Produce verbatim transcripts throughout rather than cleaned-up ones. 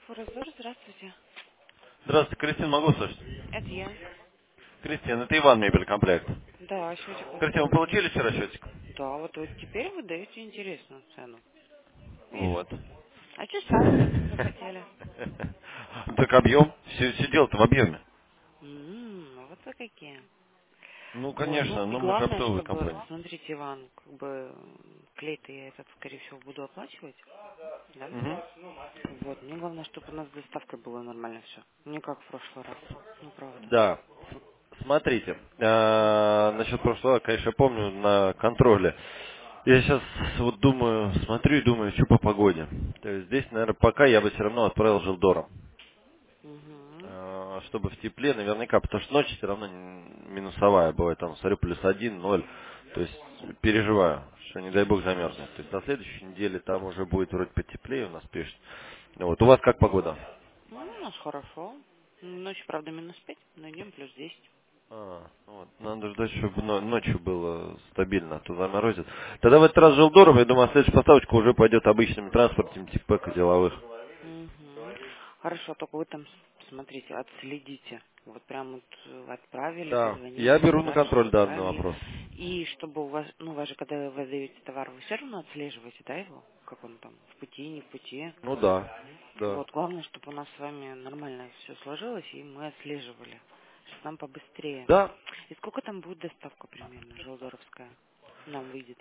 Фуразор, здравствуйте. Здравствуйте, Кристина, могу слышать? Это я. Кристина, это Иван Мебелькомплект. Да, счетик у вас Кристина, вы получен. получили вчера счетик? Да, вот, вот теперь вы даете интересную цену. Вижу. Вот. А что сразу не захотели? Так объем, все, все дело-то в объеме. М, а вот вы какие. Ну, Вот, ну конечно, и но мы же главное, оптовая чтобы, компания. смотрите, Иван, как бы м, клей-то я этот, скорее всего, буду оплачивать, да? Мгм. Вот, мне главное, чтобы у нас с доставкой было нормально все. Не как в прошлый раз. Ну, правда. Да. Смотрите, а, насчет прошлого, конечно, помню на контроле. Я сейчас вот думаю, смотрю и думаю, что по погоде. То есть здесь, наверное, пока я бы все равно отправил Жилдором. Угу. Э, чтобы в тепле, наверняка, потому что ночь все равно н- минусовая бывает, там, смотрю, плюс один, ноль, то есть переживаю, что не дай бог замерзнет. То есть на следующей неделе там уже будет вроде потеплее у нас пишет. Ну вот, у вас как погода? Ну, у нас хорошо. Ночью, правда, минус пять, но днем плюс десять. А, вот, надо ждать, чтобы но- ночью было стабильно, а то заморозит. Тогда в этот раз Жилдором, я думаю, а следующая поставочка уже пойдет обычными транспортами, типа пэка деловых. Мгм. Хорошо, только вы там с- смотрите, отследите. Вот прям вот э, отправили, Да, я позвонили, беру на сказали, что контроль данный отправили. вопрос. И чтобы у вас, ну, вы же, когда вы даете товар, вы все равно отслеживаете, да, его? Как он там, в пути, не в пути. Ну да, да. Вот, главное, чтобы у нас с вами нормально все сложилось, и мы отслеживали, чтобы нам побыстрее. Да, И сколько там будет доставка примерно, Желдоровская, нам выйдет?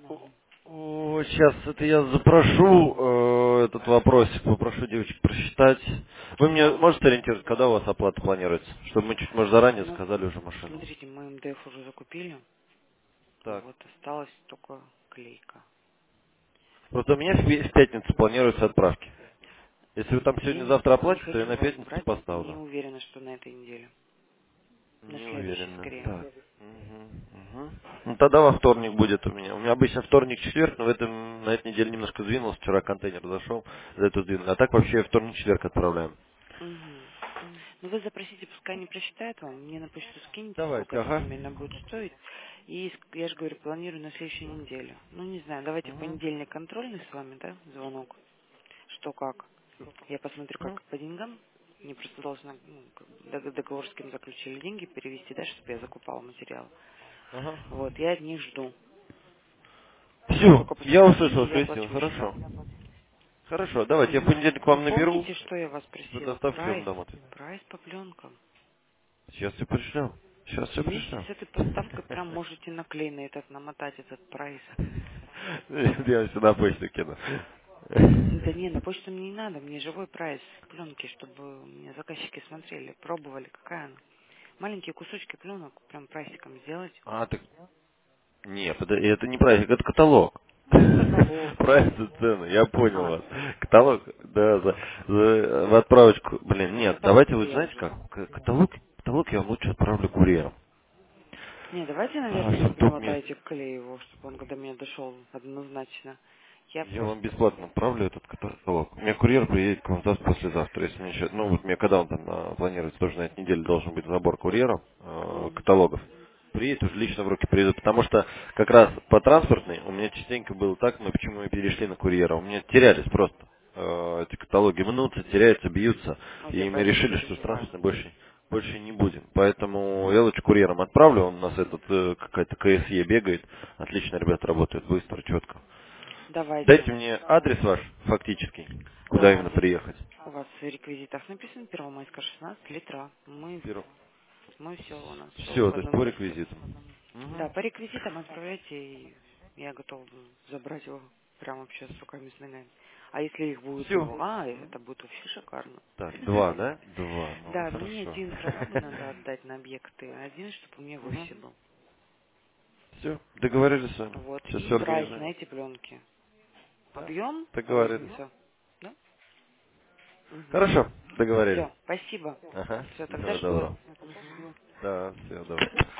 О, сейчас это я запрошу э, этот вопросик, попрошу девочек просчитать. Вы мне Да. можете ориентировать, когда у вас оплата планируется? Чтобы мы чуть, может, заранее Ну, заказали уже машину. смотрите, мы МДФ уже закупили. Так. Вот, осталась только клейка. Просто у меня в пи- в пятницу планируются отправки. Если вы там Не, сегодня-завтра не оплатите, то я хочу на вас пятницу брать, не поставлю. уверена, что на этой неделе. На Не следующей уверена. скорее. Так. Мгм, мгм. Ну тогда во вторник будет у меня. У меня обычно вторник, четверг, но в этом, на этой неделе немножко сдвинулся. Вчера контейнер зашел, за это сдвинули. А так вообще вторник, четверг отправляем. Угу. Ну вы запросите, пускай не просчитают вам, мне на почту скиньте, сколько Давайте, это ага. примерно будет стоить. И ск- я же говорю, планирую на следующей неделе. Ну не знаю, давайте в Мгм. понедельник контрольный с вами, да, звонок. Что как. Я посмотрю, Мгм. как по деньгам. Мне просто должна, ну, как бы дог- договор с кем заключили, деньги перевести, да, чтобы я закупала материал. Ага. Вот, я от них жду. Вы Все, только я подскажите услышал, мне, я Кристина, оплачу счета. хорошо. Хорошо, давайте я в Мгм. понедельник к И вам наберу, помните, что я вас за просила? доставку я вам Прайс. дам ответ. Прайс по пленкам. Сейчас все пришлю. Сейчас все Вместе пришлю. с этой поставкой прям можете наклеенный этот намотать этот прайс. Я все на почту кину. Да не, на почту мне не надо, мне живой прайс пленки, чтобы мне заказчики смотрели, пробовали, какая она. Маленькие кусочки пленок прям прайсиком сделать. А, так... Нет, это, это не праздник, это каталог. Ну, каталог, Прайс ну. и цены, я понял А, вас. Каталог, да, за, за- в отправочку. Блин, ну нет, так давайте вы курьером знаете же. как? К- Каталог, каталог я вам лучше отправлю курьером. Не, давайте, А, наверное, вы чтобы доп. мне примотаете к клею его, чтобы он до меня дошел однозначно. Я Я вам просто... бесплатно отправлю этот каталог. У меня курьер приедет к вам завтра, послезавтра. Если мне еще, ну вот мне когда он там а, планируется, тоже на этой неделе должен быть забор курьеров, э, Мгм. каталогов. Приедет уже лично в руки придет, потому что как раз по транспортной у меня частенько было так, мы почему и перешли на курьера. У меня терялись просто э, эти каталоги, мнутся, теряются, бьются, Вот я и мы поэтому решили, что с переживаю. транспортной больше больше не будем. Поэтому я лучше курьером отправлю, он у нас этот э, какая-то КСЕ бегает, отлично ребята работают, быстро, четко. Давайте. Дайте мне адрес ваш, фактический, куда А, именно приехать. у вас в реквизитах написано Первомайская, шестнадцать, литра. Мы, Первое. мы все, у нас все Все, в то есть одном по месте. реквизитам. Да, Мгм. по реквизитам отправляйте, и я готова буду забрать его прямо вообще с руками с ногами. А если их будет Все. два, это будет вообще шикарно. Так, два, да? Два, ну Да, мне хорошо. один прорабы надо отдать на объекты, а один, чтобы у меня в офисе был. Все, договорились с вами. Вот, Сейчас и все прайс организуем. на эти пленки. Да, Объем, договорились. розница. Да? Угу. Хорошо, договорились. Все, спасибо. Ага, Все, тогда всего жду. доброго. Мгм. Да, всего доброго.